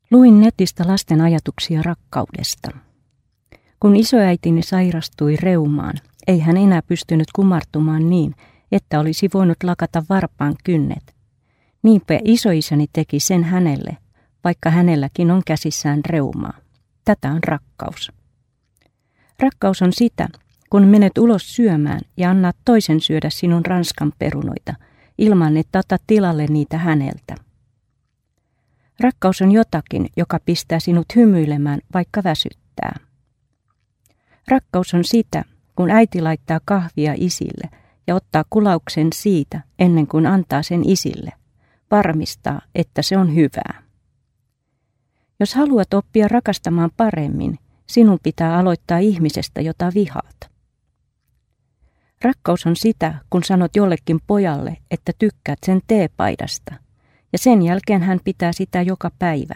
Luin netistä lasten ajatuksia rakkaudesta. Kun isoäitini sairastui reumaan, ei hän enää pystynyt kumartumaan niin, että olisi voinut lakata varpaan kynnet. Niinpä isoisäni teki sen hänelle, vaikka hänelläkin on käsissään reumaa. Tätä on rakkaus. Rakkaus on sitä, kun menet ulos syömään ja annat toisen syödä sinun ranskan perunoita, ilman että otat tilalle niitä häneltä. Rakkaus on jotakin, joka pistää sinut hymyilemään, vaikka väsyttää. Rakkaus on sitä, kun äiti laittaa kahvia isille ja ottaa kulauksen siitä ennen kuin antaa sen isille. Varmistaa, että se on hyvää. Jos haluat oppia rakastamaan paremmin, sinun pitää aloittaa ihmisestä, jota vihaat. Rakkaus on sitä, kun sanot jollekin pojalle, että tykkäät sen teepaidasta, ja sen jälkeen hän pitää sitä joka päivä.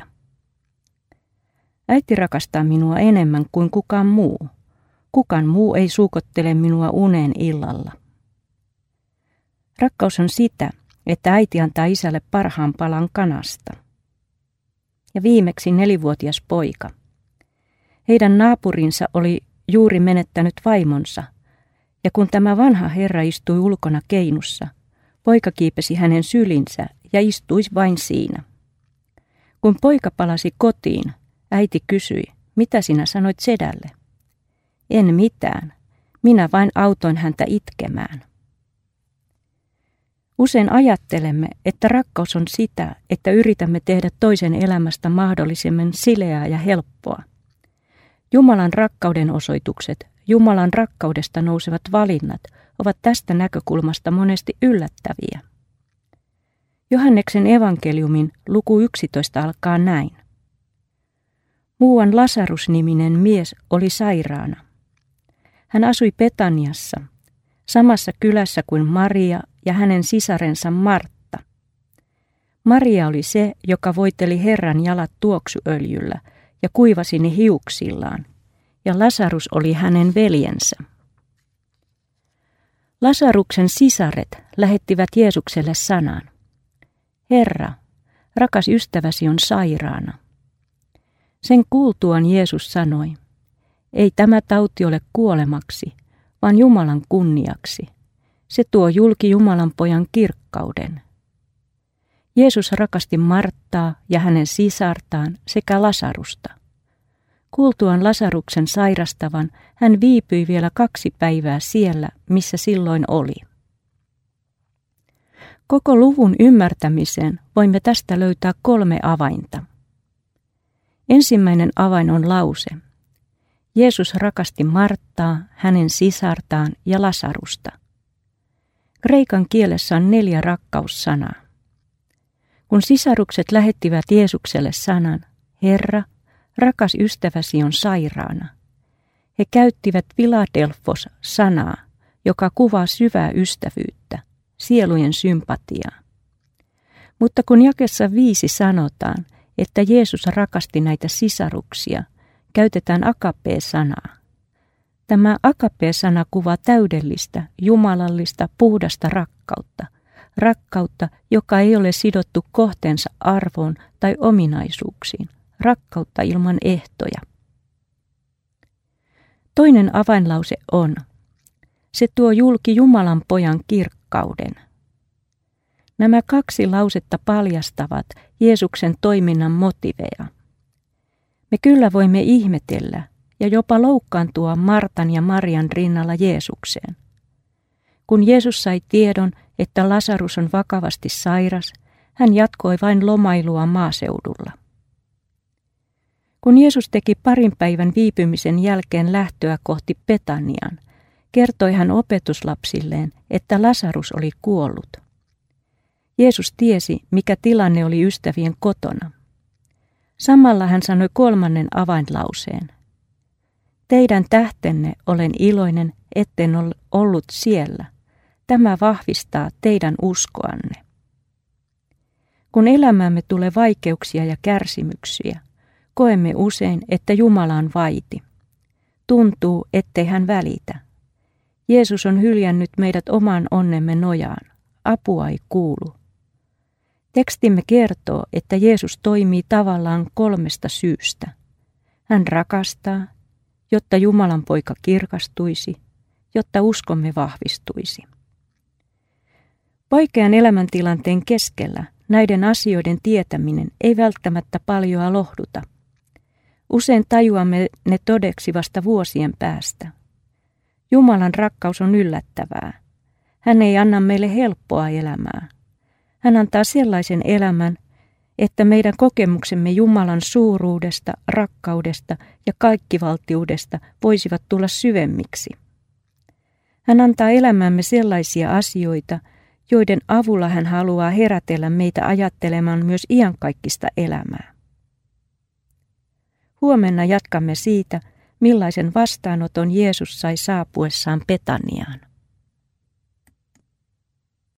Äiti rakastaa minua enemmän kuin kukaan muu. Kukaan muu ei suukottele minua uneen illalla. Rakkaus on sitä, että äiti antaa isälle parhaan palan kanasta. Ja viimeksi 4-vuotias poika. Heidän naapurinsa oli juuri menettänyt vaimonsa, ja kun tämä vanha herra istui ulkona keinussa, poika kiipesi hänen sylinsä ja istui vain siinä. Kun poika palasi kotiin, äiti kysyi, mitä sinä sanoit sedälle? En mitään, minä vain autoin häntä itkemään. Usein ajattelemme, että rakkaus on sitä, että yritämme tehdä toisen elämästä mahdollisimman sileää ja helppoa. Jumalan rakkauden osoitukset, Jumalan rakkaudesta nousevat valinnat ovat tästä näkökulmasta monesti yllättäviä. Johanneksen evankeliumin luku 11 alkaa näin. Muuan Lasarus-niminen mies oli sairaana. Hän asui Betaniassa, samassa kylässä kuin Maria ja hänen sisarensa Martta. Maria oli se, joka voiteli Herran jalat tuoksuöljyllä ja kuivasi ne hiuksillaan, ja Lasarus oli hänen veljensä. Lasaruksen sisaret lähettivät Jeesukselle sanan. Herra, rakas ystäväsi on sairaana. Sen kuultuaan Jeesus sanoi, ei tämä tauti ole kuolemaksi, vaan Jumalan kunniaksi. Se tuo julki Jumalan pojan kirkkauden. Jeesus rakasti Marttaa ja hänen sisartaan sekä Lasarusta. Kuultuaan Lasaruksen sairastavan, hän viipyi vielä 2 päivää siellä, missä silloin oli. Koko luvun ymmärtämiseen voimme tästä löytää 3 avainta. Ensimmäinen avain on lause. Jeesus rakasti Marttaa, hänen sisartaan ja Lasarusta. Kreikan kielessä on 4 rakkaussanaa. Kun sisarukset lähettivät Jeesukselle sanan, Herra, rakas ystäväsi on sairaana, he käyttivät Philadelphos-sanaa, joka kuvaa syvää ystävyyttä, sielujen sympatiaa. Mutta kun jakeessa 5 sanotaan, että Jeesus rakasti näitä sisaruksia, käytetään agape-sanaa. Tämä agape-sana kuvaa täydellistä, jumalallista, puhdasta rakkautta. Rakkautta, joka ei ole sidottu kohteensa arvoon tai ominaisuuksiin. Rakkautta ilman ehtoja. Toinen avainlause on, se tuo julki Jumalan pojan kirkkauden. Nämä 2 lausetta paljastavat Jeesuksen toiminnan motiveja. Me kyllä voimme ihmetellä ja jopa loukkaantua Martan ja Marian rinnalla Jeesukseen. Kun Jeesus sai tiedon, että Lasarus on vakavasti sairas, hän jatkoi vain lomailua maaseudulla. Kun Jeesus teki 2 päivän viipymisen jälkeen lähtöä kohti Betaniaan, kertoi hän opetuslapsilleen, että Lasarus oli kuollut. Jeesus tiesi, mikä tilanne oli ystävien kotona. Samalla hän sanoi 3. avainlauseen. Teidän tähtenne olen iloinen, etten ollut siellä. Tämä vahvistaa teidän uskoanne. Kun elämäämme tulee vaikeuksia ja kärsimyksiä, koemme usein, että Jumala on vaiti. Tuntuu, ettei hän välitä. Jeesus on hyljännyt meidät oman onnemme nojaan. Apua ei kuulu. Tekstimme kertoo, että Jeesus toimii tavallaan 3 syystä. Hän rakastaa, jotta Jumalan poika kirkastuisi, jotta uskomme vahvistuisi. Vaikean elämäntilanteen keskellä näiden asioiden tietäminen ei välttämättä paljoa lohduta. Usein tajuamme ne todeksi vasta vuosien päästä. Jumalan rakkaus on yllättävää. Hän ei anna meille helppoa elämää. Hän antaa sellaisen elämän, että meidän kokemuksemme Jumalan suuruudesta, rakkaudesta ja kaikkivaltiudesta voisivat tulla syvemmiksi. Hän antaa elämäämme sellaisia asioita, joiden avulla hän haluaa herätellä meitä ajattelemaan myös iankaikkista elämää. Huomenna jatkamme siitä, millaisen vastaanoton Jeesus sai saapuessaan Betaniaan.